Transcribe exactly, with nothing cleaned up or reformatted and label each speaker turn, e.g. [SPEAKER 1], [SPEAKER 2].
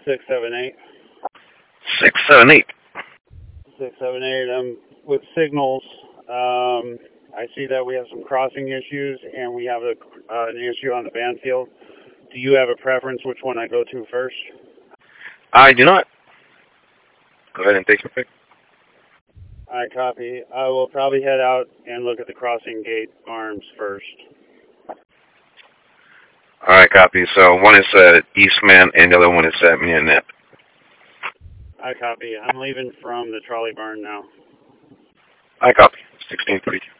[SPEAKER 1] six seven eight.
[SPEAKER 2] six seven eight.
[SPEAKER 1] six seven eight. Um, with signals, um, I see that we have some crossing issues, and we have a, uh, an issue on the Banfield. Do you have a preference which one I go to first?
[SPEAKER 2] I do not. Go ahead and take your pick.
[SPEAKER 1] I copy. I will probably head out and look at the crossing gate arms first.
[SPEAKER 2] All right, copy. So one is at Eastman, and the other one is at Minette.
[SPEAKER 1] I copy. I'm leaving from the trolley barn now.
[SPEAKER 2] I copy. sixteen three.